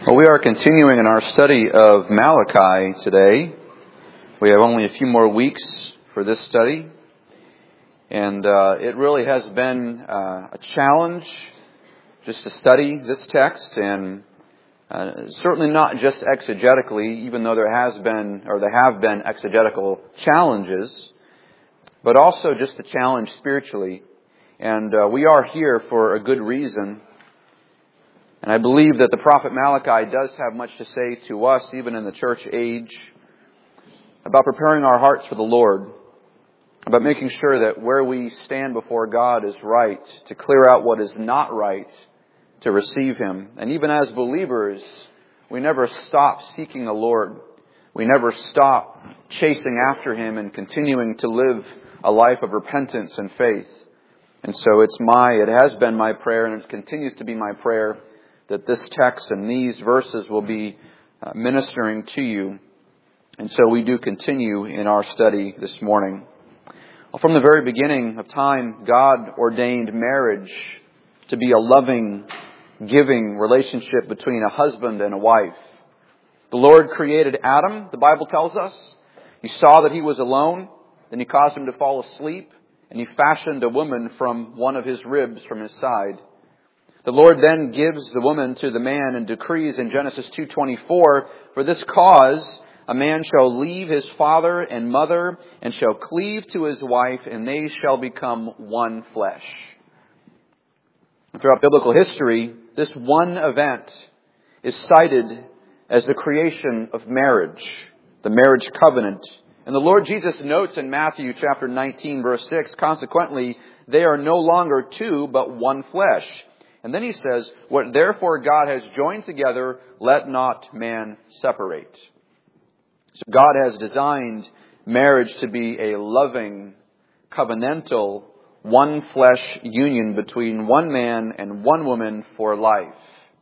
Well, we are continuing in our study of Malachi today. We have only a few more weeks for this study. And it really has been a challenge just to study this text. And certainly not just exegetically, even though there have been exegetical challenges, but also just a challenge spiritually. And we are here for a good reason. And I believe that the prophet Malachi does have much to say to us, even in the church age, about preparing our hearts for the Lord, about making sure that where we stand before God is right, to clear out what is not right, to receive Him. And even as believers, we never stop seeking the Lord. We never stop chasing after Him and continuing to live a life of repentance and faith. And so it has been my prayer, and it continues to be my prayer, that this text and these verses will be ministering to you. And so we do continue in our study this morning. Well, from the very beginning of time, God ordained marriage to be a loving, giving relationship between a husband and a wife. The Lord created Adam, the Bible tells us. He saw that he was alone, then He caused him to fall asleep, and He fashioned a woman from one of his ribs from his side. The Lord then gives the woman to the man and decrees in Genesis 2:24, "For this cause a man shall leave his father and mother and shall cleave to his wife, and they shall become one flesh." And throughout biblical history, this one event is cited as the creation of marriage, the marriage covenant. And the Lord Jesus notes in Matthew chapter 19, verse 6, "Consequently, they are no longer two, but one flesh." And then He says, "What therefore God has joined together, let not man separate." So God has designed marriage to be a loving, covenantal, one flesh union between one man and one woman for life.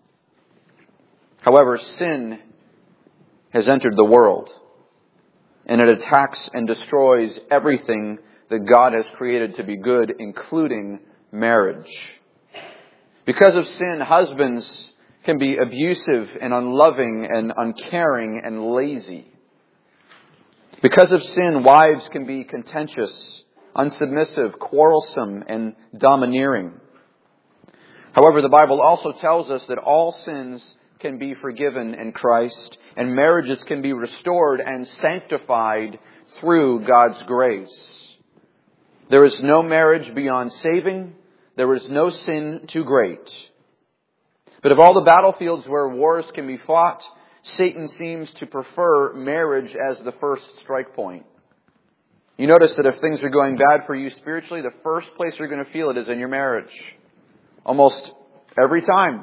However, sin has entered the world, and it attacks and destroys everything that God has created to be good, including marriage. Because of sin, husbands can be abusive and unloving and uncaring and lazy. Because of sin, wives can be contentious, unsubmissive, quarrelsome, and domineering. However, the Bible also tells us that all sins can be forgiven in Christ, and marriages can be restored and sanctified through God's grace. There is no marriage beyond saving. There is no sin too great. But of all the battlefields where wars can be fought, Satan seems to prefer marriage as the first strike point. You notice that if things are going bad for you spiritually, the first place you're going to feel it is in your marriage. Almost every time.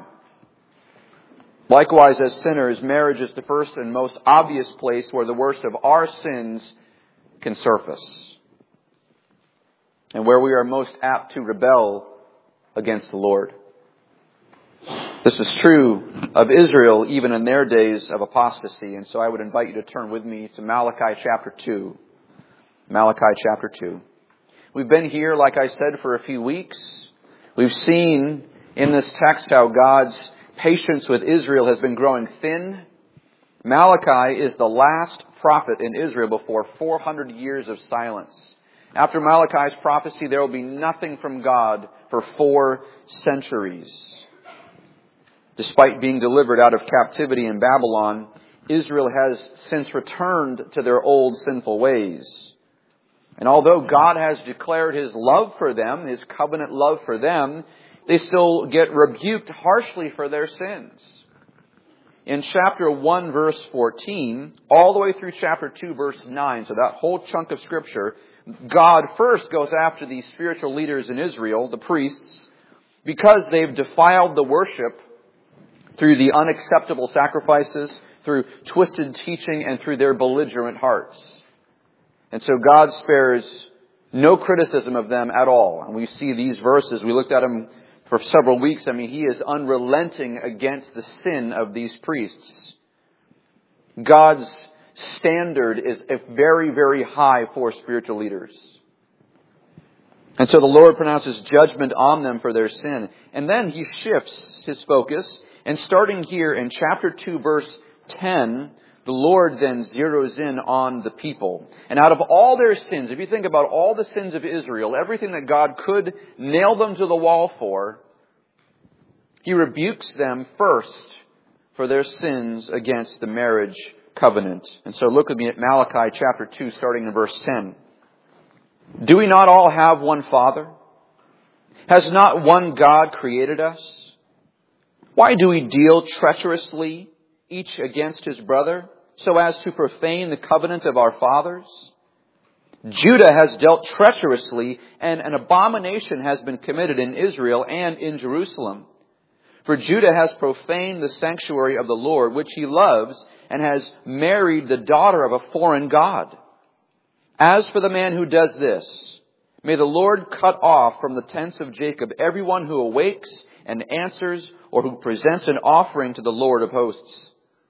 Likewise, as sinners, marriage is the first and most obvious place where the worst of our sins can surface, and where we are most apt to rebel against the Lord. This is true of Israel even in their days of apostasy. And so I would invite you to turn with me to Malachi chapter 2. Malachi chapter 2. We've been here, like I said, for a few weeks. We've seen in this text how God's patience with Israel has been growing thin. Malachi is the last prophet in Israel before 400 years of silence. After Malachi's prophecy, there will be nothing from God for 4 centuries. Despite being delivered out of captivity in Babylon, Israel has since returned to their old sinful ways. And although God has declared His love for them, His covenant love for them, they still get rebuked harshly for their sins. In chapter 1, verse 14, all the way through chapter 2, verse 9, so that whole chunk of Scripture, God first goes after these spiritual leaders in Israel, the priests, because they've defiled the worship through the unacceptable sacrifices, through twisted teaching, and through their belligerent hearts. And so God spares no criticism of them at all. And we see these verses, we looked at them for several weeks. I mean, He is unrelenting against the sin of these priests. God's standard is very, very high for spiritual leaders. And so the Lord pronounces judgment on them for their sin. And then He shifts His focus And starting here in chapter 2, verse 10, the Lord then zeroes in on the people. And out of all their sins, if you think about all the sins of Israel, everything that God could nail them to the wall for, He rebukes them first for their sins against the marriage covenant. And so look with me at Malachi chapter 2, starting in verse 10. Do we not all have one Father? Has not one God created us? Why do we deal treacherously, each against his brother, so as to profane the covenant of our fathers? Judah has dealt treacherously, and an abomination has been committed in Israel and in Jerusalem. For Judah has profaned the sanctuary of the Lord, which he loves, and has married the daughter of a foreign god. As for the man who does this, may the Lord cut off from the tents of Jacob everyone who awakes and answers, or who presents an offering to the Lord of hosts.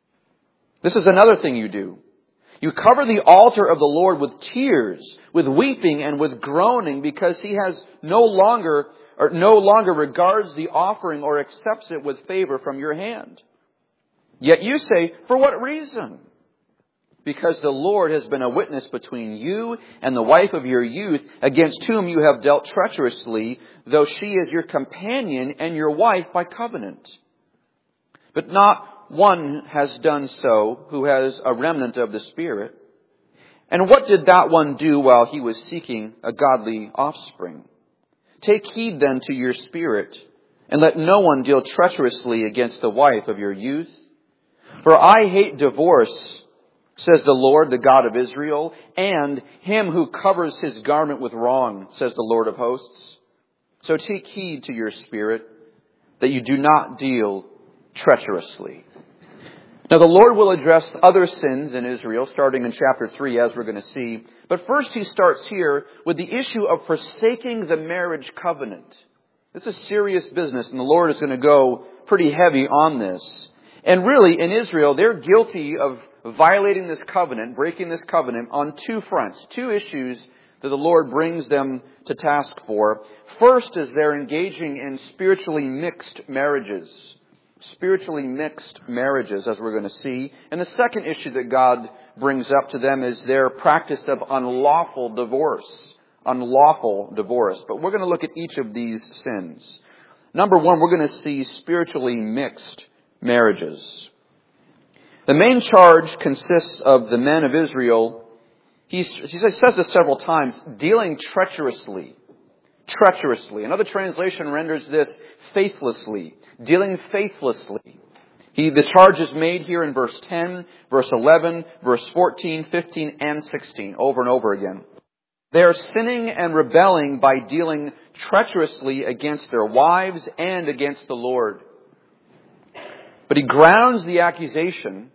This is another thing you do. You cover the altar of the Lord with tears, with weeping, and with groaning, because he has no longer regards the offering or accepts it with favor from your hand. Yet you say, for what reason? Because the Lord has been a witness between you and the wife of your youth, against whom you have dealt treacherously, though she is your companion and your wife by covenant. But not one has done so who has a remnant of the Spirit. And what did that one do while he was seeking a godly offspring? Take heed then to your spirit, and let no one deal treacherously against the wife of your youth. For I hate divorce, says the Lord, the God of Israel, and him who covers his garment with wrong, says the Lord of hosts. So take heed to your spirit, that you do not deal treacherously. Now the Lord will address other sins in Israel, starting in chapter 3, as we're going to see. But first he starts here with the issue of forsaking the marriage covenant. This is serious business, and the Lord is going to go pretty heavy on this. And really, in Israel, they're guilty of violating this covenant, breaking this covenant, on two fronts, two issues that the Lord brings them to task for. First is they're engaging in spiritually mixed marriages. Spiritually mixed marriages, as we're going to see. And the second issue that God brings up to them is their practice of unlawful divorce. Unlawful divorce. But we're going to look at each of these sins. Number one, we're going to see spiritually mixed marriages. The main charge consists of the men of Israel. He says this several times, dealing treacherously. Treacherously. Another translation renders this faithlessly. Dealing faithlessly. The charge is made here in verse 10, verse 11, verse 14, 15, and 16, over and over again. They are sinning and rebelling by dealing treacherously against their wives and against the Lord. But he grounds the accusation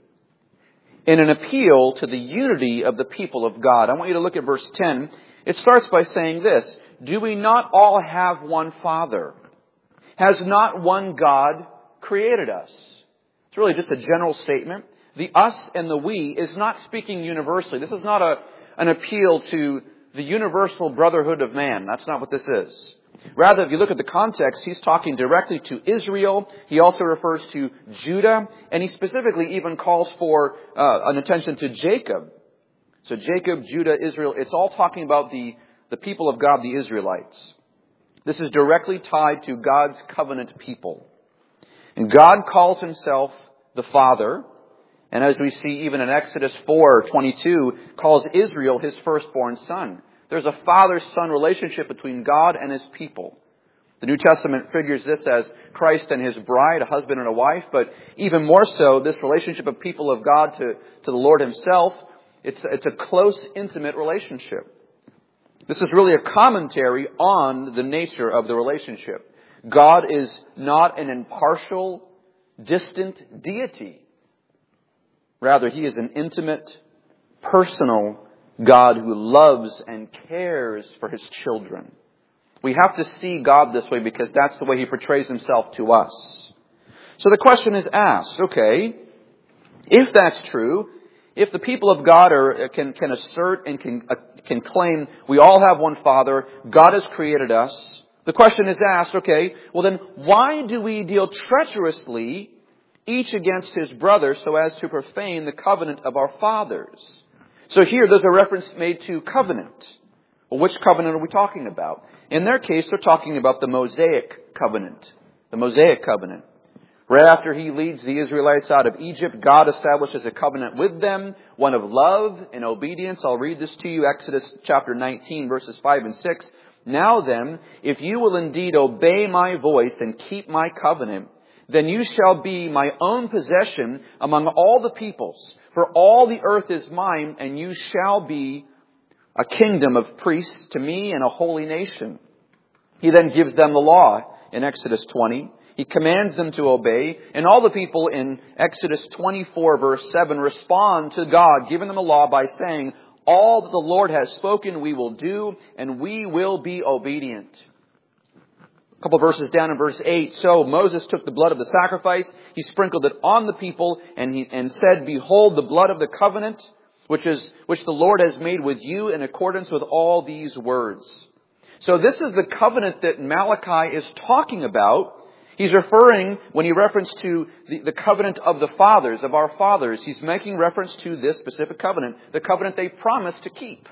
in an appeal to the unity of the people of God. I want you to look at verse 10. It starts by saying this, do we not all have one Father? Has not one God created us? It's really just a general statement. The us and the we is not speaking universally. This is not an appeal to the universal brotherhood of man. That's not what this is. Rather, if you look at the context, he's talking directly to Israel. He also refers to Judah. And he specifically even calls for an attention to Jacob. So Jacob, Judah, Israel, it's all talking about the people of God, the Israelites. This is directly tied to God's covenant people. And God calls himself the Father. And as we see even in Exodus 4:22, calls Israel his firstborn son. There's a father-son relationship between God and his people. The New Testament figures this as Christ and his bride, a husband and a wife. But even more so, this relationship of people of God to the Lord himself, it's a close, intimate relationship. This is really a commentary on the nature of the relationship. God is not an impartial, distant deity. Rather, he is an intimate, personal God who loves and cares for his children. We have to see God this way because that's the way he portrays himself to us. So the question is asked, okay, if that's true, if the people of God can assert and can claim we all have one Father, God has created us, the question is asked, okay, well then why do we deal treacherously each against his brother, so as to profane the covenant of our fathers. So here there's a reference made to covenant. Well, which covenant are we talking about? In their case, they're talking about the Mosaic covenant. The Mosaic covenant. Right after he leads the Israelites out of Egypt, God establishes a covenant with them, one of love and obedience. I'll read this to you, Exodus chapter 19, verses 5 and 6. Now then, if you will indeed obey my voice and keep my covenant, then you shall be my own possession among all the peoples. For all the earth is mine, and you shall be a kingdom of priests to me and a holy nation. He then gives them the law in Exodus 20. He commands them to obey, and all the people in Exodus 24 verse 7 respond to God, giving them the law by saying, all that the Lord has spoken we will do, and we will be obedient. A couple verses down in verse 8, so Moses took the blood of the sacrifice, he sprinkled it on the people, and said, behold the blood of the covenant, which the Lord has made with you in accordance with all these words. So this is the covenant that Malachi is talking about. He's referring, when he referenced to the covenant of the fathers, of our fathers, he's making reference to this specific covenant, the covenant they promised to keep.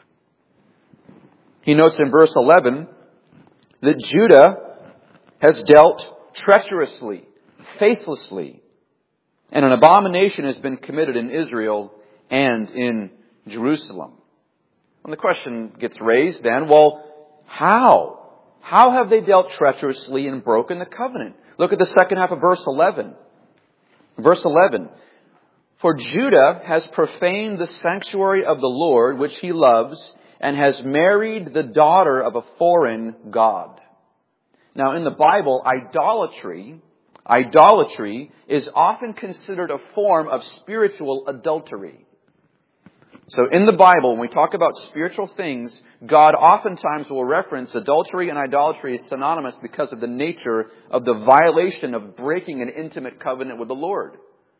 He notes in verse 11 that Judah has dealt treacherously, faithlessly, and an abomination has been committed in Israel and in Jerusalem. And the question gets raised then, well, how? How have they dealt treacherously and broken the covenant? Look at the second half of verse 11. Verse 11. For Judah has profaned the sanctuary of the Lord, which he loves, and has married the daughter of a foreign god. Now in the Bible, idolatry is often considered a form of spiritual adultery. So in the Bible, when we talk about spiritual things, God oftentimes will reference adultery and idolatry as synonymous because of the nature of the violation of breaking an intimate covenant with the Lord.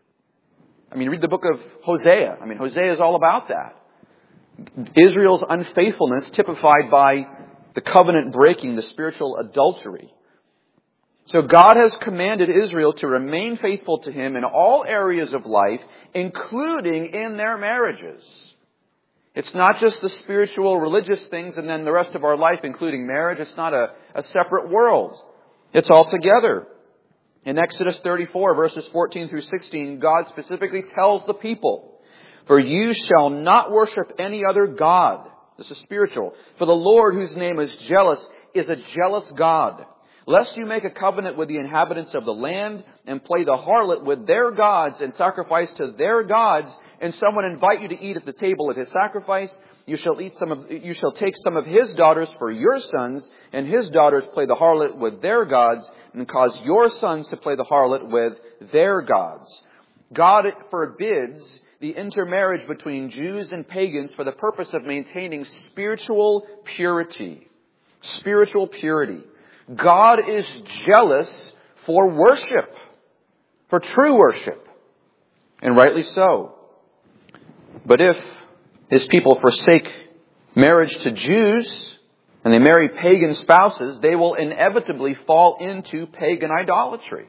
I mean, read the book of Hosea. I mean, Hosea is all about that. Israel's unfaithfulness typified by the covenant breaking, the spiritual adultery. So God has commanded Israel to remain faithful to Him in all areas of life, including in their marriages. It's not just the spiritual, religious things and then the rest of our life, including marriage. It's not a separate world. It's all together. In Exodus 34, verses 14 through 16, God specifically tells the people, for you shall not worship any other god. This is spiritual. For the Lord, whose name is jealous, is a jealous God. Lest you make a covenant with the inhabitants of the land and play the harlot with their gods and sacrifice to their gods, and someone invite you to eat at the table of his sacrifice, you shall take some of his daughters for your sons, and his daughters play the harlot with their gods, and cause your sons to play the harlot with their gods. God forbids the intermarriage between Jews and pagans for the purpose of maintaining spiritual purity. Spiritual purity. God is jealous for worship, for true worship, and rightly so. But if His people forsake marriage to Jews and they marry pagan spouses, they will inevitably fall into pagan idolatry.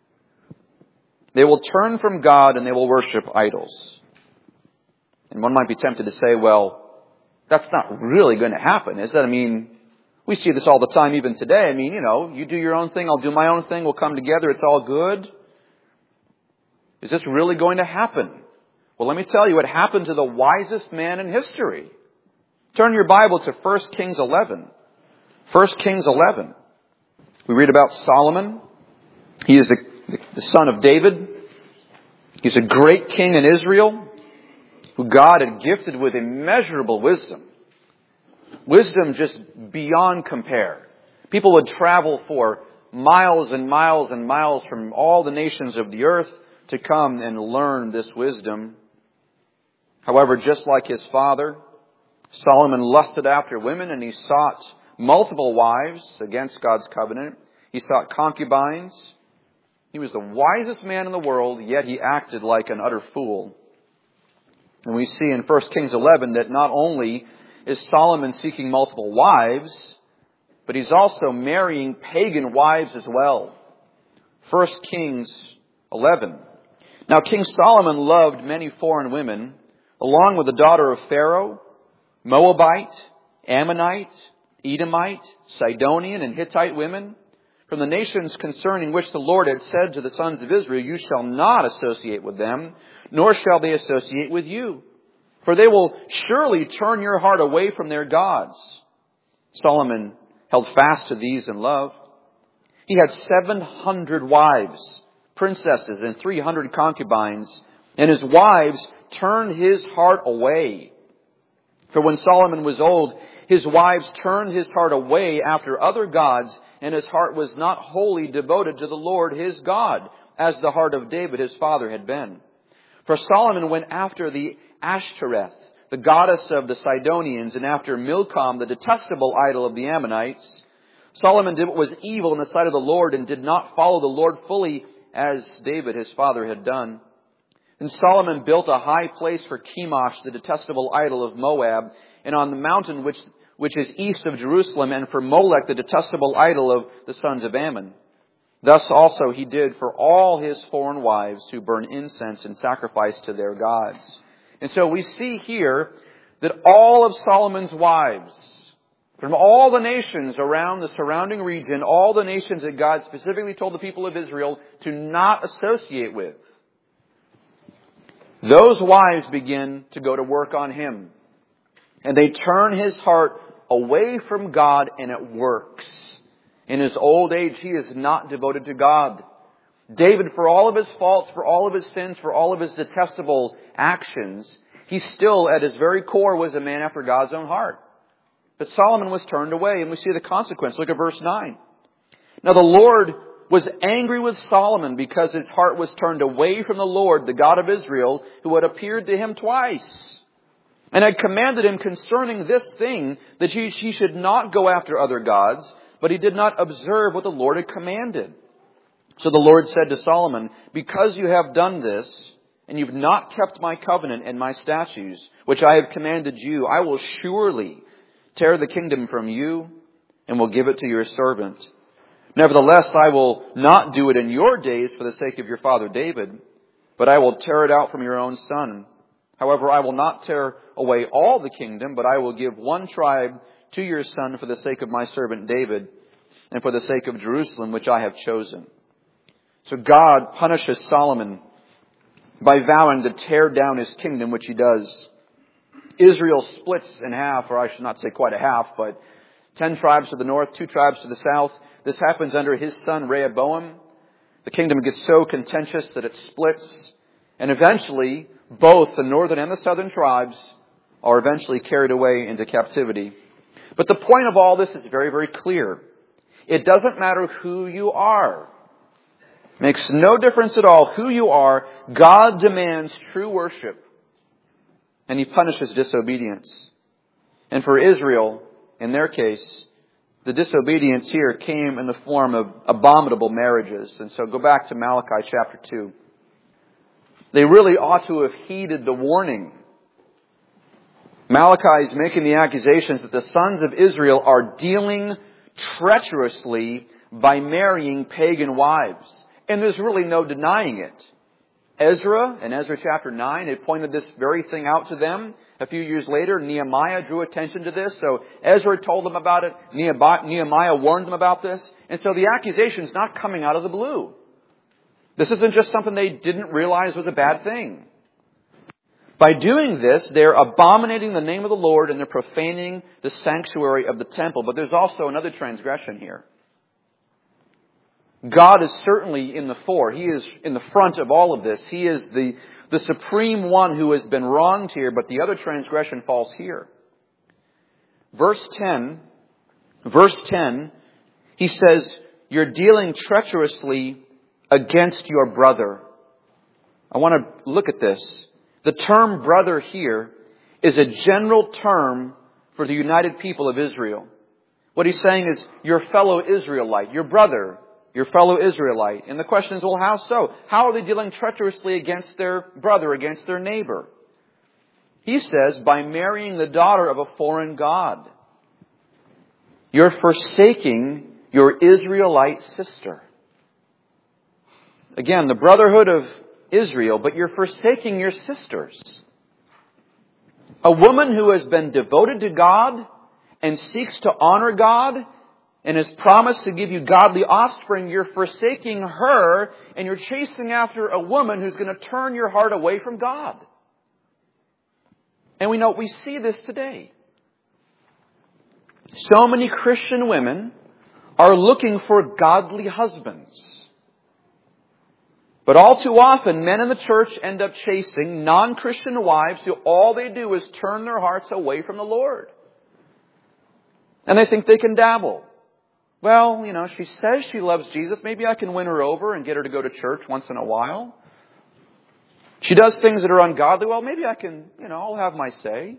They will turn from God and they will worship idols. And one might be tempted to say, well, that's not really going to happen, is it? I mean, we see this all the time even today. I mean, you do your own thing, I'll do my own thing, we'll come together, it's all good. Is this really going to happen? Well, let me tell you, it happened to the wisest man in history. Turn your Bible to 1 Kings 11. 1 Kings 11. We read about Solomon. He is the son of David. He's a great king in Israel who God had gifted with immeasurable wisdom. Wisdom just beyond compare. People would travel for miles and miles and miles from all the nations of the earth to come and learn this wisdom. However, just like his father, Solomon lusted after women and he sought multiple wives against God's covenant. He sought concubines. He was the wisest man in the world, yet he acted like an utter fool. And we see in 1 Kings 11 that not only is Solomon seeking multiple wives, but he's also marrying pagan wives as well. 1 Kings 11. Now King Solomon loved many foreign women, along with the daughter of Pharaoh, Moabite, Ammonite, Edomite, Sidonian, and Hittite women, from the nations concerning which the Lord had said to the sons of Israel, you shall not associate with them, nor shall they associate with you. For they will surely turn your heart away from their gods. Solomon held fast to these in love. He had 700 wives, princesses, and 300 concubines, and his wives turned his heart away. For when Solomon was old, his wives turned his heart away after other gods, and his heart was not wholly devoted to the Lord his God, as the heart of David his father had been. For Solomon went after the Ashtoreth, the goddess of the Sidonians, and after Milcom, the detestable idol of the Ammonites. Solomon did what was evil in the sight of the Lord, and did not follow the Lord fully, as David his father had done. And Solomon built a high place for Chemosh, the detestable idol of Moab, and on the mountain which is east of Jerusalem, and for Molech, the detestable idol of the sons of Ammon. Thus also he did for all his foreign wives who burn incense and sacrifice to their gods. And so we see here that all of Solomon's wives, from all the nations around the surrounding region, all the nations that God specifically told the people of Israel to not associate with, those wives begin to go to work on him. And they turn his heart away from God, and it works. In his old age, he is not devoted to God. David, for all of his faults, for all of his sins, for all of his detestable actions, he still, at his very core, was a man after God's own heart. But Solomon was turned away, and we see the consequence. Look at verse 9. Now the Lord was angry with Solomon because his heart was turned away from the Lord, the God of Israel, who had appeared to him twice, and had commanded him concerning this thing, that he should not go after other gods, but he did not observe what the Lord had commanded. So the Lord said to Solomon, because you have done this, and you've not kept my covenant and my statutes, which I have commanded you, I will surely tear the kingdom from you, and will give it to your servant. Nevertheless, I will not do it in your days for the sake of your father David, but I will tear it out from your own son. However, I will not tear away all the kingdom, but I will give one tribe to your son for the sake of my servant David, and for the sake of Jerusalem, which I have chosen. So God punishes Solomon by vowing to tear down his kingdom, which he does. Israel splits in half, or I should not say quite a half, but 10 tribes to the north, 2 tribes to the south. This happens under his son Rehoboam. The kingdom gets so contentious that it splits, and eventually both the northern and the southern tribes are eventually carried away into captivity. But the point of all this is very, very clear. It doesn't matter who you are. It makes no difference at all who you are. God demands true worship, and he punishes disobedience. And for Israel, in their case, the disobedience here came in the form of abominable marriages. And so go back to Malachi chapter 2. They really ought to have heeded the warning. Malachi is making the accusations that the sons of Israel are dealing treacherously by marrying pagan wives. And there's really no denying it. Ezra, in Ezra chapter 9, had pointed this very thing out to them. A few years later, Nehemiah drew attention to this. So Ezra told them about it. Nehemiah warned them about this. And so the accusation is not coming out of the blue. This isn't just something they didn't realize was a bad thing. By doing this, they're abominating the name of the Lord, and they're profaning the sanctuary of the temple. But there's also another transgression here. God is certainly in the fore. He is in the front of all of this. He is the supreme one who has been wronged here, but the other transgression falls here. Verse 10, he says, you're dealing treacherously against your brother. I want to look at this. The term brother here is a general term for the united people of Israel. What he's saying is your fellow Israelite, your brother, your fellow Israelite. And the question is, well, how so? How are they dealing treacherously against their brother, against their neighbor? He says, by marrying the daughter of a foreign god. You're forsaking your Israelite sister. Again, the brotherhood Israel, but you're forsaking your sisters. A woman who has been devoted to God and seeks to honor God and has promised to give you godly offspring, you're forsaking her and you're chasing after a woman who's going to turn your heart away from God. And we see this today. So many Christian women are looking for godly husbands. But all too often, men in the church end up chasing non-Christian wives who all they do is turn their hearts away from the Lord. And they think they can dabble. Well, she says she loves Jesus. Maybe I can win her over and get her to go to church once in a while. She does things that are ungodly. Well, maybe I can, I'll have my say.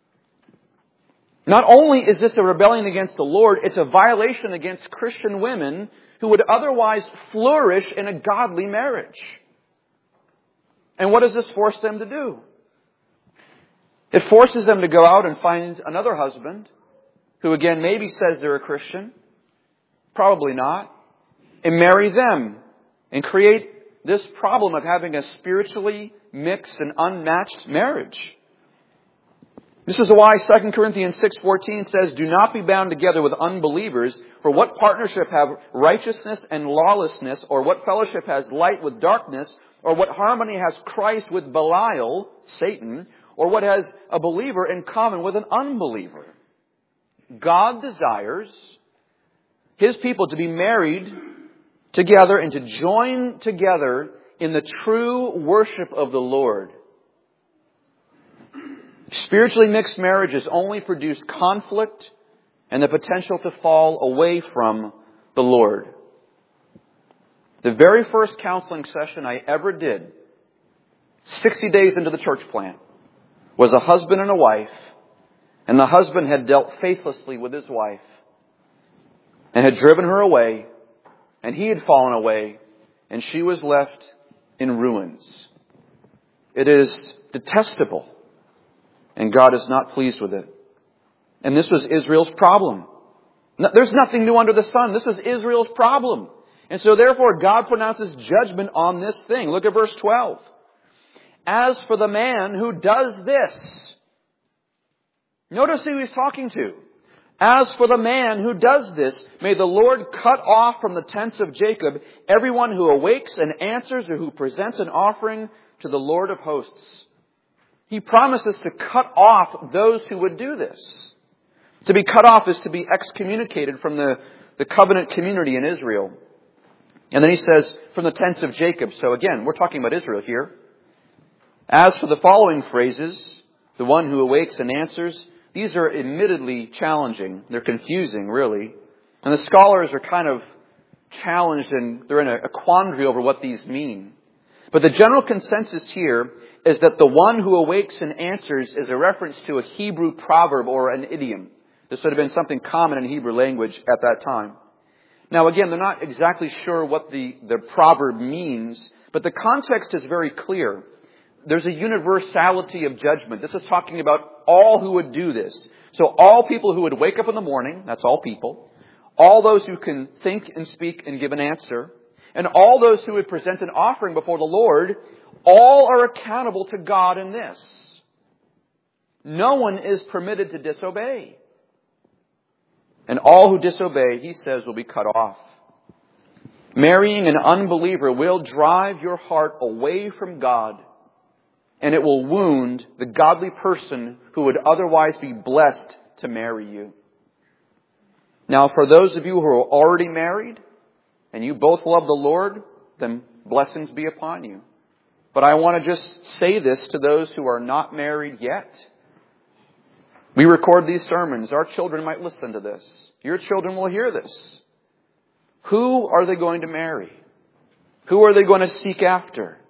Not only is this a rebellion against the Lord, it's a violation against Christian women who would otherwise flourish in a godly marriage. And what does this force them to do? It forces them to go out and find another husband who again maybe says they're a Christian, probably not, and marry them and create this problem of having a spiritually mixed and unmatched marriage. This is why 2 Corinthians 6:14 says, "Do not be bound together with unbelievers, for what partnership have righteousness and lawlessness, or what fellowship has light with darkness, or what harmony has Christ with Belial, Satan, or what has a believer in common with an unbeliever?" God desires His people to be married together and to join together in the true worship of the Lord. Spiritually mixed marriages only produce conflict and the potential to fall away from the Lord. The very first counseling session I ever did, 60 days into the church plant, was a husband and a wife, and the husband had dealt faithlessly with his wife and had driven her away, and he had fallen away, and she was left in ruins. It is detestable. And God is not pleased with it. And this was Israel's problem. There's nothing new under the sun. This was Israel's problem. And so therefore God pronounces judgment on this thing. Look at verse 12. "As for the man who does this," notice who he's talking to. "As for the man who does this, may the Lord cut off from the tents of Jacob everyone who awakes and answers or who presents an offering to the Lord of hosts." He promises to cut off those who would do this. To be cut off is to be excommunicated from the covenant community in Israel. And then he says, from the tents of Jacob. So again, we're talking about Israel here. As for the following phrases, the one who awakes and answers, these are admittedly challenging. They're confusing, really. And the scholars are kind of challenged and they're in a quandary over what these mean. But the general consensus here is that the one who awakes and answers is a reference to a Hebrew proverb or an idiom. This would have been something common in Hebrew language at that time. Now again, they're not exactly sure what the proverb means, but the context is very clear. There's a universality of judgment. This is talking about all who would do this. So all people who would wake up in the morning, that's all people. All those who can think and speak and give an answer. And all those who would present an offering before the Lord, all are accountable to God in this. No one is permitted to disobey. And all who disobey, he says, will be cut off. Marrying an unbeliever will drive your heart away from God, and it will wound the godly person who would otherwise be blessed to marry you. Now, for those of you who are already married, and you both love the Lord, then blessings be upon you. But I want to just say this to those who are not married yet. We record these sermons. Our children might listen to this. Your children will hear this. Who are they going to marry? Who are they going to seek after?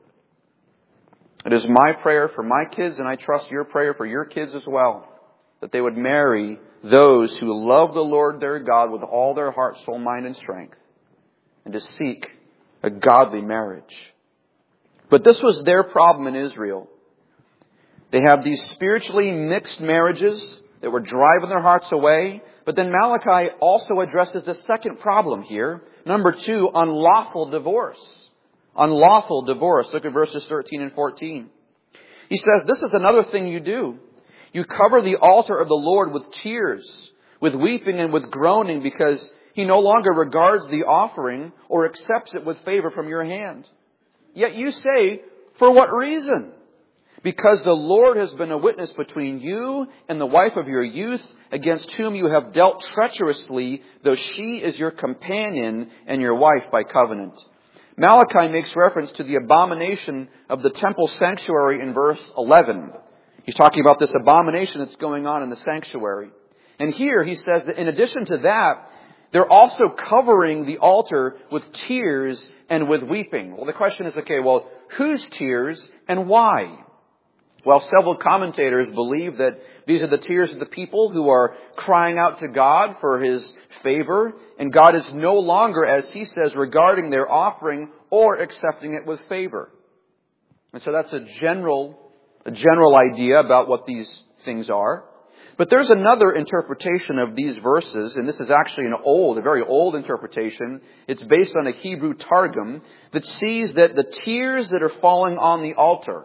It is my prayer for my kids, and I trust your prayer for your kids as well, that they would marry those who love the Lord their God with all their heart, soul, mind, and strength, and to seek a godly marriage. But this was their problem in Israel. They have these spiritually mixed marriages that were driving their hearts away. But then Malachi also addresses the second problem here. Number 2, unlawful divorce. Unlawful divorce. Look at verses 13 and 14. He says, this is another thing you do. You cover the altar of the Lord with tears, with weeping and with groaning, because He no longer regards the offering or accepts it with favor from your hand. Yet you say, for what reason? Because the Lord has been a witness between you and the wife of your youth, against whom you have dealt treacherously, though she is your companion and your wife by covenant. Malachi makes reference to the abomination of the temple sanctuary in verse 11. He's talking about this abomination that's going on in the sanctuary. And here he says that in addition to that, they're also covering the altar with tears and with weeping. Well, the question is, okay, well, whose tears and why? Well, several commentators believe that these are the tears of the people who are crying out to God for His favor, and God is no longer, as He says, regarding their offering or accepting it with favor. And so that's a general idea about what these things are. But there's another interpretation of these verses, and this is actually a very old interpretation. It's based on a Hebrew Targum that sees that the tears that are falling on the altar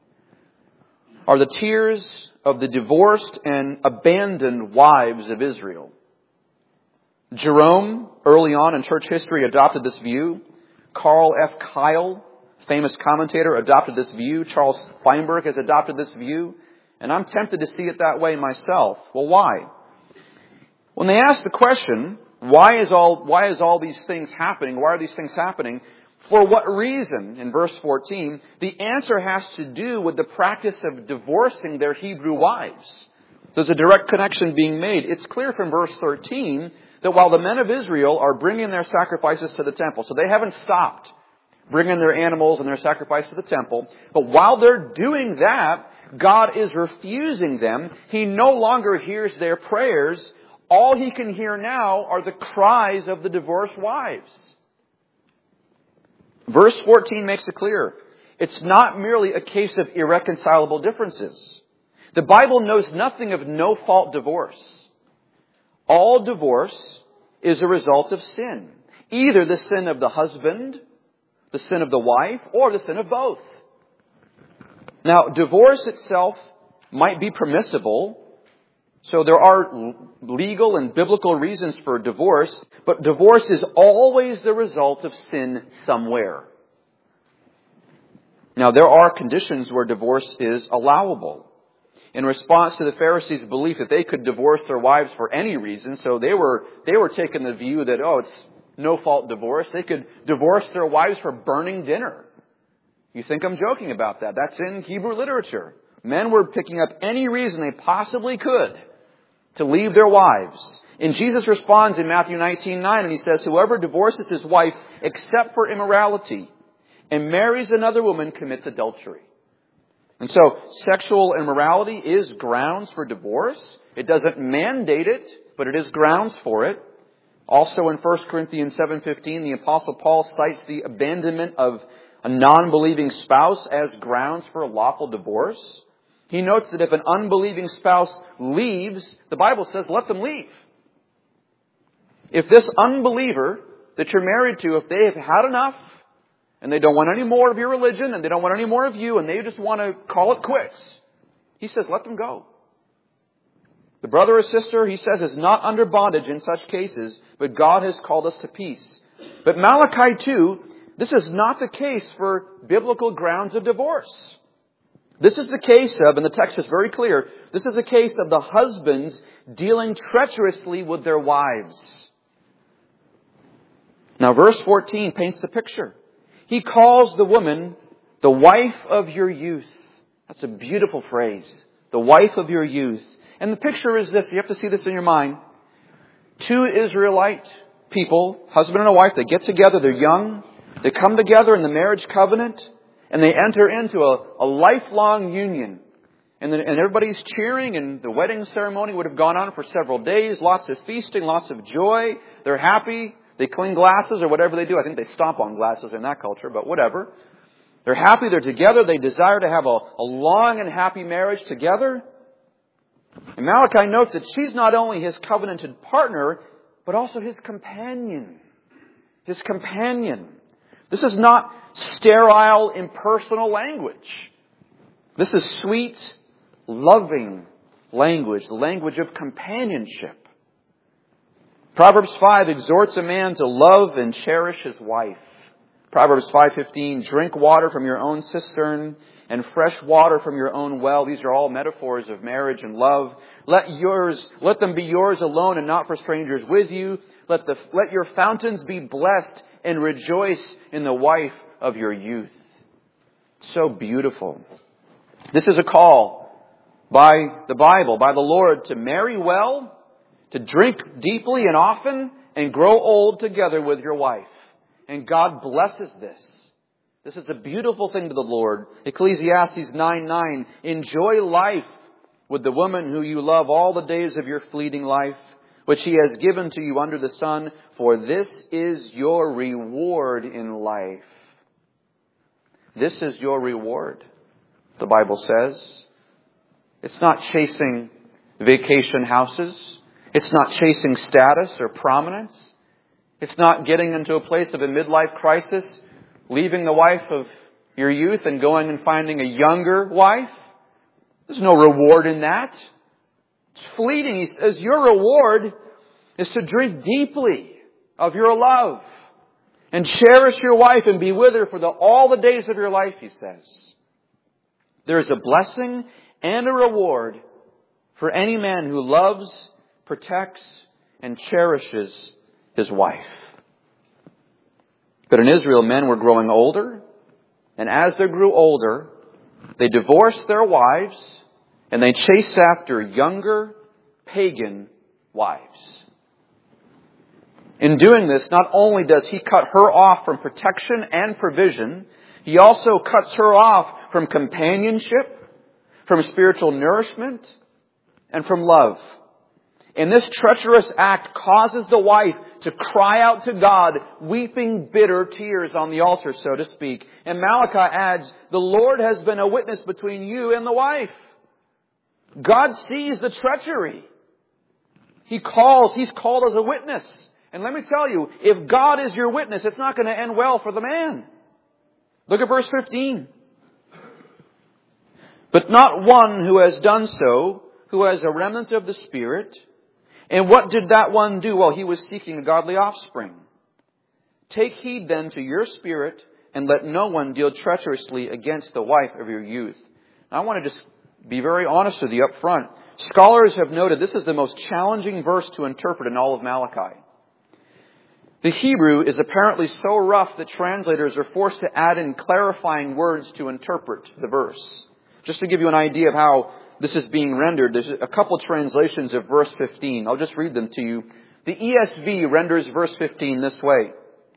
are the tears of the divorced and abandoned wives of Israel. Jerome, early on in church history, adopted this view. Carl F. Kyle, famous commentator, adopted this view. Charles Feinberg has adopted this view. And I'm tempted to see it that way myself. Well, why? When they ask the question, why is all these things happening? Why are these things happening? For what reason? In verse 14, the answer has to do with the practice of divorcing their Hebrew wives. There's a direct connection being made. It's clear from verse 13 that while the men of Israel are bringing their sacrifices to the temple, so they haven't stopped bringing their animals and their sacrifice to the temple, but while they're doing that, God is refusing them. He no longer hears their prayers. All He can hear now are the cries of the divorced wives. Verse 14 makes it clear. It's not merely a case of irreconcilable differences. The Bible knows nothing of no-fault divorce. All divorce is a result of sin. Either the sin of the husband, the sin of the wife, or the sin of both. Now, divorce itself might be permissible. So there are legal and biblical reasons for divorce, but divorce is always the result of sin somewhere. Now, there are conditions where divorce is allowable. In response to the Pharisees' belief that they could divorce their wives for any reason, so they were taking the view that, it's no-fault divorce. They could divorce their wives for burning dinner. You think I'm joking about that? That's in Hebrew literature. Men were picking up any reason they possibly could to leave their wives. And Jesus responds in Matthew 19:9, and He says, whoever divorces his wife except for immorality and marries another woman commits adultery. And so sexual immorality is grounds for divorce. It doesn't mandate it, but it is grounds for it. Also in 1 Corinthians 7:15, the Apostle Paul cites the abandonment of a non-believing spouse as grounds for a lawful divorce. He notes that if an unbelieving spouse leaves, the Bible says, let them leave. If this unbeliever that you're married to, if they have had enough, and they don't want any more of your religion, and they don't want any more of you, and they just want to call it quits, he says, let them go. The brother or sister, he says, is not under bondage in such cases, but God has called us to peace. But Malachi 2, this is not the case for biblical grounds of divorce. This is the case of, and the text is very clear, this is a case of the husbands dealing treacherously with their wives. Now verse 14 paints the picture. He calls the woman the wife of your youth. That's a beautiful phrase. The wife of your youth. And the picture is this. You have to see this in your mind. Two Israelite people, husband and a wife, they get together, they're young. They come together in the marriage covenant. And they enter into a lifelong union. And everybody's cheering, and the wedding ceremony would have gone on for several days. Lots of feasting, lots of joy. They're happy. They clean glasses or whatever they do. I think they stomp on glasses in that culture, but whatever. They're happy. They're together. They desire to have a long and happy marriage together. And Malachi notes that she's not only his covenanted partner, but also his companion. His companion. This is not sterile, impersonal language. This is sweet, loving language, the language of companionship. Proverbs 5 exhorts a man to love and cherish his wife. Proverbs 5:15, drink water from your own cistern and fresh water from your own well. These are all metaphors of marriage and love. Let them be yours alone and not for strangers with you. Let your fountains be blessed and rejoice in the wife of your youth. So beautiful. This is a call by the Bible, by the Lord, to marry well, to drink deeply and often, and grow old together with your wife. And God blesses this. This is a beautiful thing to the Lord. Ecclesiastes 9:9, enjoy life with the woman who you love all the days of your fleeting life, which He has given to you under the sun, for this is your reward in life. This is your reward, the Bible says. It's not chasing vacation houses. It's not chasing status or prominence. It's not getting into a place of a midlife crisis, leaving the wife of your youth and going and finding a younger wife. There's no reward in that. It's fleeting. He says your reward is to drink deeply of your love and cherish your wife and be with her for all the days of your life, he says. There is a blessing and a reward for any man who loves, protects, and cherishes his wife. But in Israel, men were growing older, and as they grew older, they divorced their wives, and they chased after younger, pagan wives. In doing this, not only does he cut her off from protection and provision, he also cuts her off from companionship, from spiritual nourishment, and from love. And this treacherous act causes the wife to cry out to God, weeping bitter tears on the altar, so to speak. And Malachi adds, the Lord has been a witness between you and the wife. God sees the treachery. He's called as a witness. And let me tell you, if God is your witness, it's not going to end well for the man. Look at verse 15. But not one who has done so, who has a remnant of the Spirit. And what did that one do? Well, he was seeking a godly offspring. Take heed then to your spirit, and let no one deal treacherously against the wife of your youth. Now, I want to just be very honest with you up front. Scholars have noted this is the most challenging verse to interpret in all of Malachi. The Hebrew is apparently so rough that translators are forced to add in clarifying words to interpret the verse. Just to give you an idea of how this is being rendered, there's a couple translations of verse 15. I'll just read them to you. The ESV renders verse 15 this way.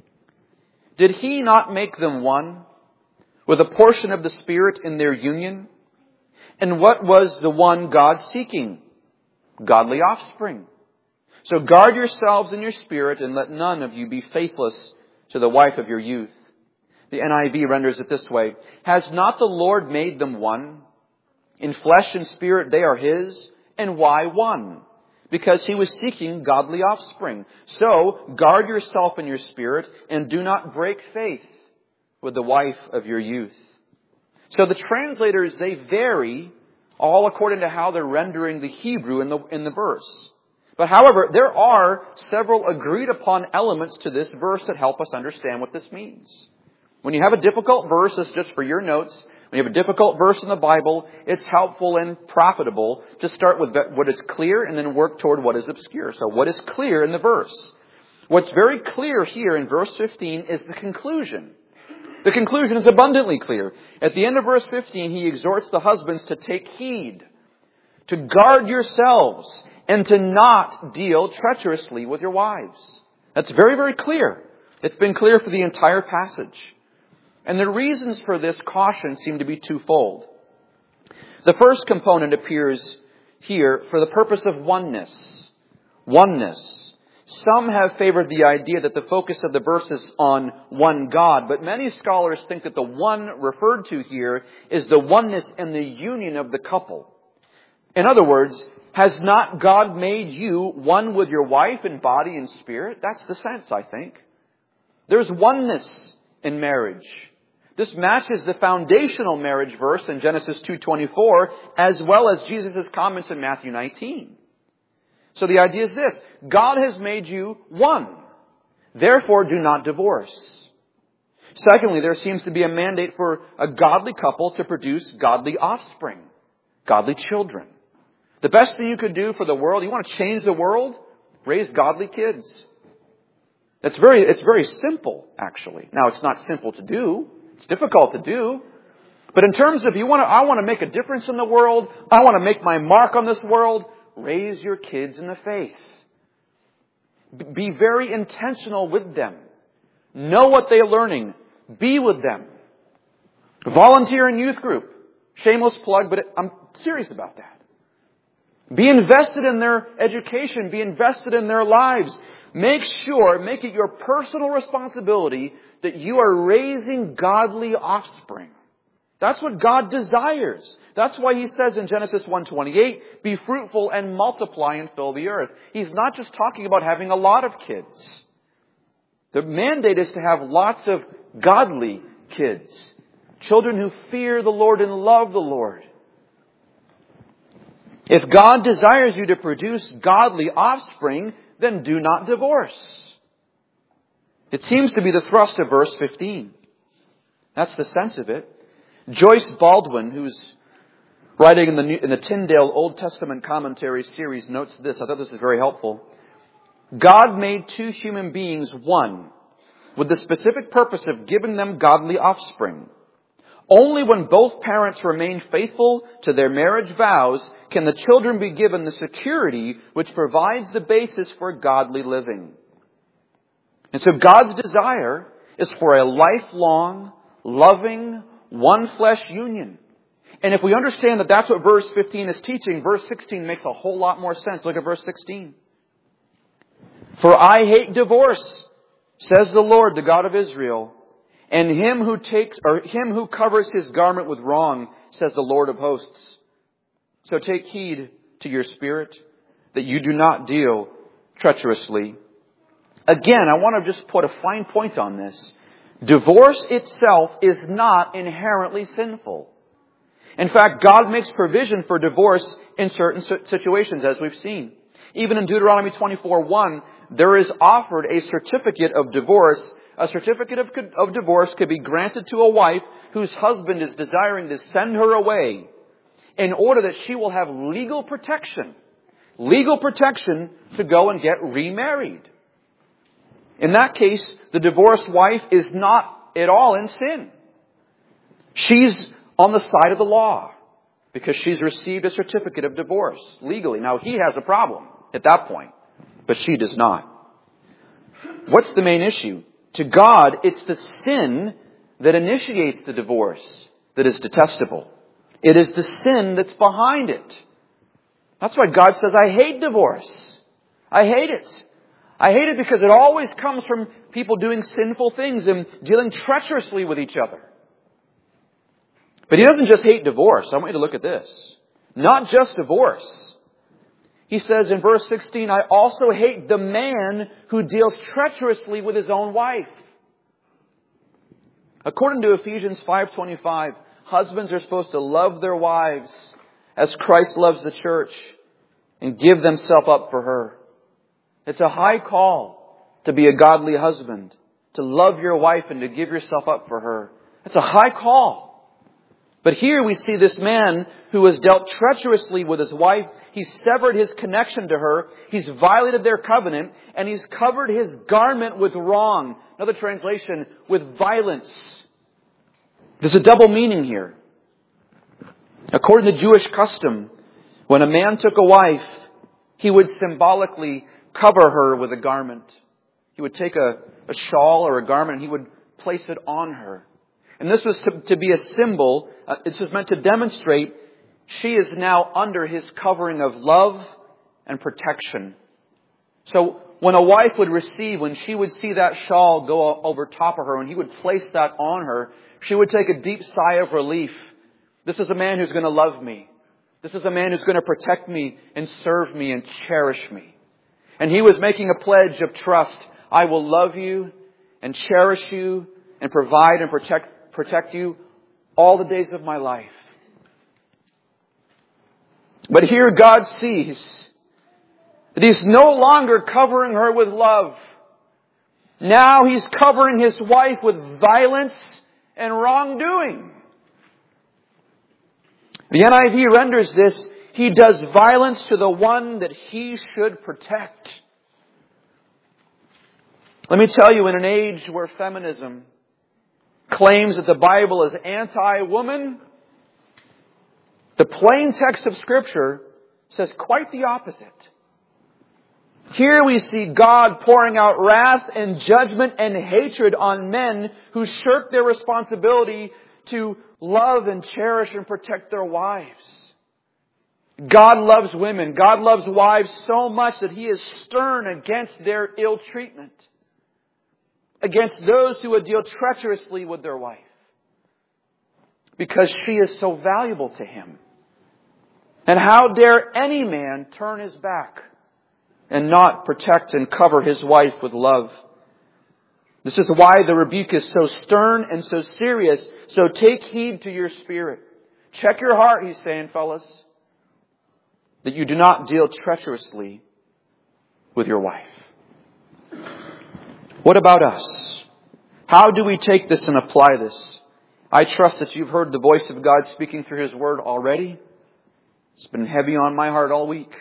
Did He not make them one with a portion of the Spirit in their union? And what was the one God seeking? Godly offspring. So guard yourselves in your spirit and let none of you be faithless to the wife of your youth. The NIV renders it this way. Has not the Lord made them one? In flesh and spirit they are His. And why one? Because He was seeking godly offspring. So guard yourself in your spirit and do not break faith with the wife of your youth. So the translators, they vary all according to how they're rendering the Hebrew in the verse. But however, there are several agreed upon elements to this verse that help us understand what this means. When you have a difficult verse, this is just for your notes. When you have a difficult verse in the Bible, it's helpful and profitable to start with what is clear and then work toward what is obscure. So what is clear in the verse? What's very clear here in verse 15 is the conclusion. The conclusion is abundantly clear. At the end of verse 15, he exhorts the husbands to take heed, to guard yourselves, and to not deal treacherously with your wives. That's very, very clear. It's been clear for the entire passage. And the reasons for this caution seem to be twofold. The first component appears here for the purpose of oneness. Oneness. Some have favored the idea that the focus of the verse is on one God, but many scholars think that the one referred to here is the oneness and the union of the couple. In other words, has not God made you one with your wife in body and spirit? That's the sense, I think. There's oneness in marriage. This matches the foundational marriage verse in Genesis 2:24, as well as Jesus' comments in Matthew 19. So the idea is this: God has made you one. Therefore, do not divorce. Secondly, there seems to be a mandate for a godly couple to produce godly offspring, godly children. The best thing you could do for the world, you want to change the world? Raise godly kids. It's very simple, actually. Now, it's not simple to do. It's difficult to do. But in terms of I want to make a difference in the world, I want to make my mark on this world, raise your kids in the faith. Be very intentional with them. Know what they're learning. Be with them. Volunteer in youth group. Shameless plug, but I'm serious about that. Be invested in their education. Be invested in their lives. Make it your personal responsibility that you are raising godly offspring. That's what God desires. That's why He says in Genesis 1:28, be fruitful and multiply and fill the earth. He's not just talking about having a lot of kids. The mandate is to have lots of godly kids. Children who fear the Lord and love the Lord. If God desires you to produce godly offspring, then do not divorce. It seems to be the thrust of verse 15. That's the sense of it. Joyce Baldwin, who's writing in the Tyndale Old Testament Commentary series, notes this. I thought this is very helpful. God made two human beings one, with the specific purpose of giving them godly offspring. Only when both parents remain faithful to their marriage vows can the children be given the security which provides the basis for godly living. And so God's desire is for a lifelong, loving, one flesh union. And if we understand that that's what verse 15 is teaching, verse 16 makes a whole lot more sense. Look at verse 16. For I hate divorce, says the Lord, the God of Israel, and him who covers his garment with wrong, says the Lord of hosts. So take heed to your spirit, that you do not deal treacherously. Again, I want to just put a fine point on this. Divorce itself is not inherently sinful. In fact, God makes provision for divorce in certain situations, as we've seen. Even in Deuteronomy 24:1, there is offered a certificate of divorce. A certificate of divorce could be granted to a wife whose husband is desiring to send her away in order that she will have legal protection to go and get remarried. In that case, the divorced wife is not at all in sin. She's on the side of the law because she's received a certificate of divorce legally. Now, he has a problem at that point, but she does not. What's the main issue? To God, it's the sin that initiates the divorce that is detestable. It is the sin that's behind it. That's why God says, I hate divorce. I hate it. I hate it because it always comes from people doing sinful things and dealing treacherously with each other. But He doesn't just hate divorce. I want you to look at this. Not just divorce. He says in verse 16, I also hate the man who deals treacherously with his own wife. According to Ephesians 5:25, husbands are supposed to love their wives as Christ loves the church and give themselves up for her. It's a high call to be a godly husband, to love your wife and to give yourself up for her. It's a high call. But here we see this man who has dealt treacherously with his wife. He's severed his connection to her. He's violated their covenant. And he's covered his garment with wrong. Another translation, with violence. There's a double meaning here. According to Jewish custom, when a man took a wife, he would symbolically cover her with a garment. He would take a shawl or a garment and he would place it on her. And this was to be a symbol. This was meant to demonstrate she is now under his covering of love and protection. So when a wife would receive, when she would see that shawl go over top of her and he would place that on her, she would take a deep sigh of relief. This is a man who's going to love me. This is a man who's going to protect me and serve me and cherish me. And he was making a pledge of trust. I will love you and cherish you and provide and protect protect you all the days of my life. But here God sees that He's no longer covering her with love. Now He's covering His wife with violence and wrongdoing. The NIV renders this, He does violence to the one that He should protect. Let me tell you, in an age where feminism claims that the Bible is anti-woman, the plain text of Scripture says quite the opposite. Here we see God pouring out wrath and judgment and hatred on men who shirk their responsibility to love and cherish and protect their wives. God loves women. God loves wives so much that He is stern against their ill treatment, against those who would deal treacherously with their wife, because she is so valuable to Him. And how dare any man turn his back and not protect and cover his wife with love? This is why the rebuke is so stern and so serious. So take heed to your spirit. Check your heart, He's saying, fellas, that you do not deal treacherously with your wife. What about us? How do we take this and apply this? I trust that you've heard the voice of God speaking through His Word already. It's been heavy on my heart all week.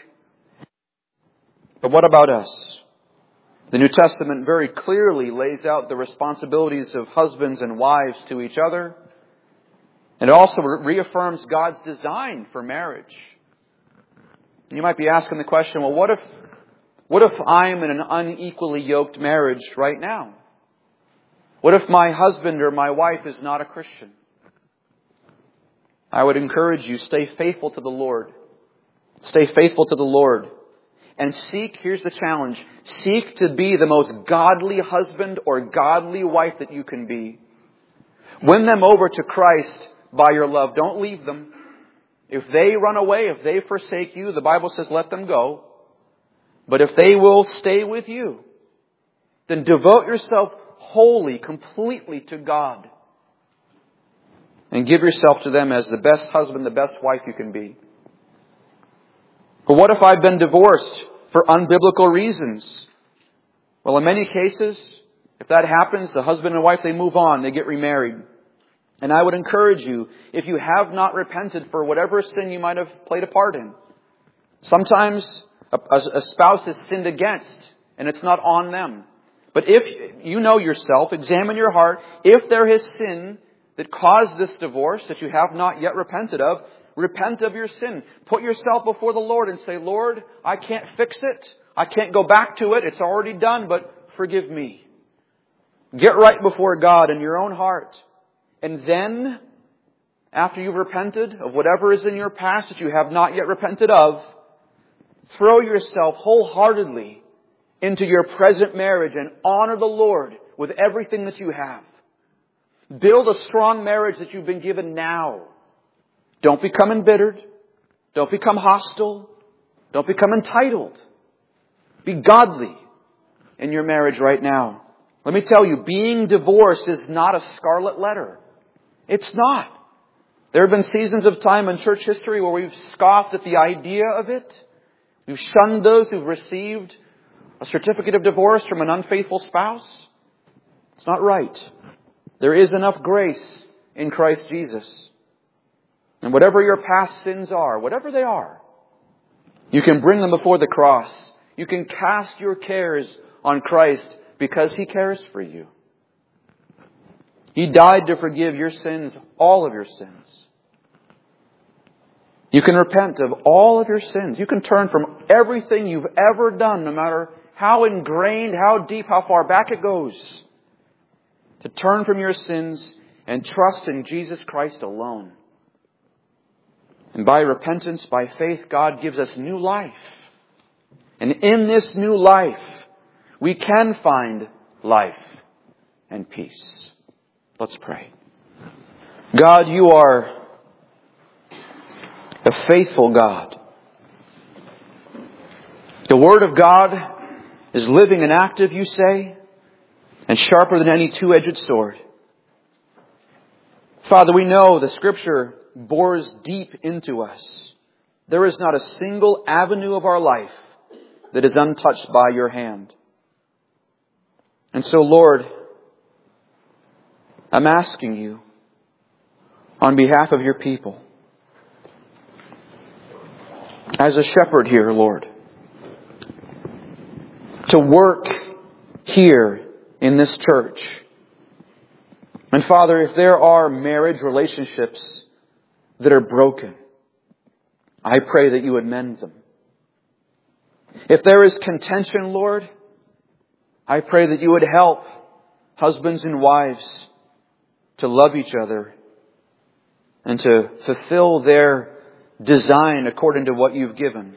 But what about us? The New Testament very clearly lays out the responsibilities of husbands and wives to each other. And it also reaffirms God's design for marriage. And you might be asking the question, well, what if I'm in an unequally yoked marriage right now? What if my husband or my wife is not a Christian? I would encourage you, stay faithful to the Lord. Stay faithful to the Lord. And seek, here's the challenge, seek to be the most godly husband or godly wife that you can be. Win them over to Christ by your love. Don't leave them. If they run away, if they forsake you, the Bible says let them go. But if they will stay with you, then devote yourself wholly, completely to God. And give yourself to them as the best husband, the best wife you can be. But what if I've been divorced for unbiblical reasons? Well, in many cases, if that happens, the husband and wife, they move on, they get remarried. And I would encourage you, if you have not repented for whatever sin you might have played a part in, sometimes a spouse is sinned against, and it's not on them. But if you know yourself, examine your heart, if there is sin that caused this divorce that you have not yet repented of, repent of your sin. Put yourself before the Lord and say, Lord, I can't fix it. I can't go back to it. It's already done, but forgive me. Get right before God in your own heart. And then, after you've repented of whatever is in your past that you have not yet repented of, throw yourself wholeheartedly into your present marriage and honor the Lord with everything that you have. Build a strong marriage that you've been given now. Don't become embittered. Don't become hostile. Don't become entitled. Be godly in your marriage right now. Let me tell you, being divorced is not a scarlet letter. It's not. There have been seasons of time in church history where we've scoffed at the idea of it. We've shunned those who've received a certificate of divorce from an unfaithful spouse. It's not right. There is enough grace in Christ Jesus. And whatever your past sins are, whatever they are, you can bring them before the cross. You can cast your cares on Christ because He cares for you. He died to forgive your sins, all of your sins. You can repent of all of your sins. You can turn from everything you've ever done, no matter how ingrained, how deep, how far back it goes, to turn from your sins and trust in Jesus Christ alone. And by repentance, by faith, God gives us new life. And in this new life, we can find life and peace. Let's pray. God, You are a faithful God. The Word of God is living and active, You say, and sharper than any two-edged sword. Father, we know the Scripture bores deep into us. There is not a single avenue of our life that is untouched by your hand. And so, Lord, I'm asking you on behalf of your people, as a shepherd here, Lord, to work here in this church. And Father, if there are marriage relationships that are broken, I pray that you would mend them. If there is contention, Lord, I pray that you would help husbands and wives to love each other and to fulfill their design according to what you've given.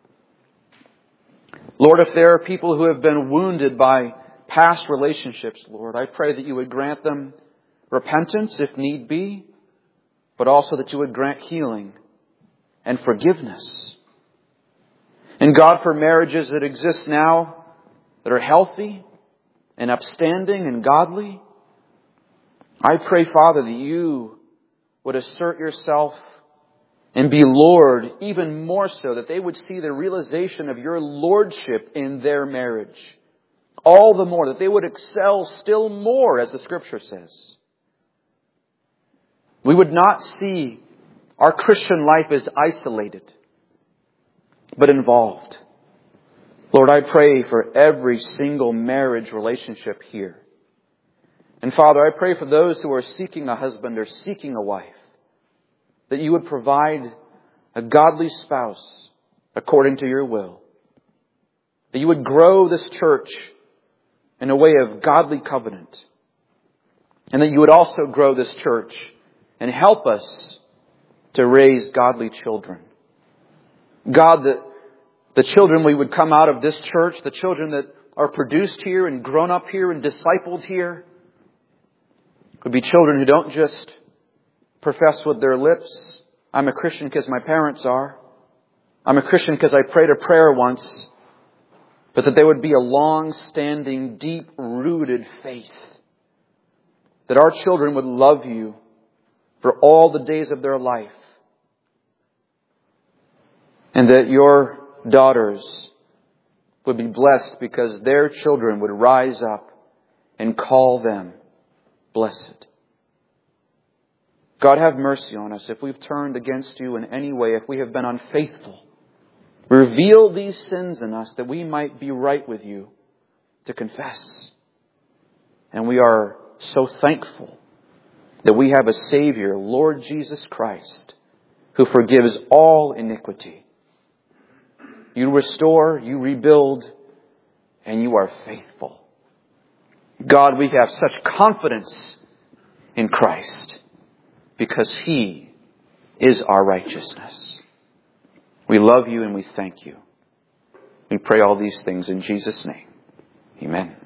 Lord, if there are people who have been wounded by past relationships, Lord, I pray that you would grant them repentance if need be, but also that you would grant healing and forgiveness. And God, for marriages that exist now that are healthy and upstanding and godly, I pray, Father, that you would assert yourself and be Lord even more so, that they would see the realization of your lordship in their marriage. All the more, that they would excel still more, as the Scripture says. We would not see our Christian life as isolated, but involved. Lord, I pray for every single marriage relationship here. And Father, I pray for those who are seeking a husband or seeking a wife, that you would provide a godly spouse according to your will. That you would grow this church in a way of godly covenant. And that you would also grow this church and help us to raise godly children. God, that the children we would come out of this church, the children that are produced here and grown up here and discipled here, would be children who don't just profess with their lips, I'm a Christian because my parents are. I'm a Christian because I prayed a prayer once. But that there would be a long-standing, deep-rooted faith. That our children would love you for all the days of their life. And that your daughters would be blessed because their children would rise up and call them blessed. God, have mercy on us if we've turned against you in any way, if we have been unfaithful. Reveal these sins in us that we might be right with you to confess. And we are so thankful that we have a Savior, Lord Jesus Christ, who forgives all iniquity. You restore, you rebuild, and you are faithful. God, we have such confidence in Christ because He is our righteousness. We love you and we thank you. We pray all these things in Jesus' name. Amen.